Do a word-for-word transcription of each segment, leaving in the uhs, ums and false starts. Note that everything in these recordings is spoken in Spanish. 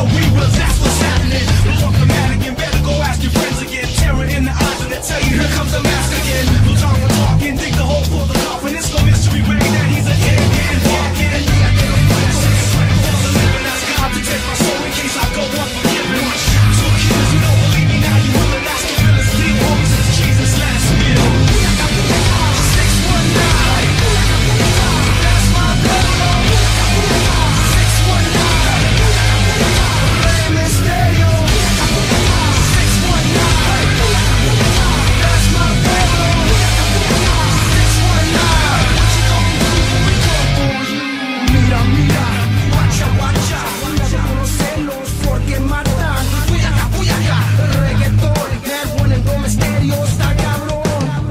know we will, that's what's happening. We'll talk the man again, better go ask your friends again. Terror in the eyes and they tell you, here comes the mask again. We'll talk and talk and dig the hole for the coffin. It's no mystery way that he's a hit and walking. For the living, ask God to take my soul in case I go unforgiven. Two killers, you don't believe me now, you will, and that's the realest thing. Homies, it's Jesus' last meal. six one nine, that's my brother. six one nine, Rey Mysterio. six one nine, that's my brother. six one nine, what you gonna do when we come for you? Mira, mira, guacha, guacha, cuidado con los celos porque matan. Fui acá, fui acá, el reggaetón, el buen Rey Mysterio está cabrón.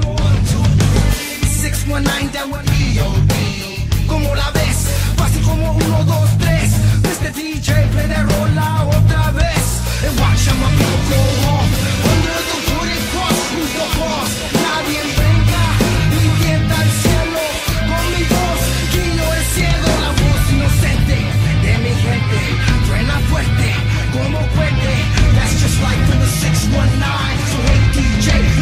six one nine, that would be O D. ¿Cómo la ves? Fácil como uno, dos, tres. mister D J, play that rola otra vez. And watch how my people go off. Under the wooden cross, who's the boss? Nadie venga ni tienta al cielo. Con mi voz, guiño el cielo. La voz inocente de mi gente. Truena fuerte como puente. That's just like for the six one nine. So hey D J,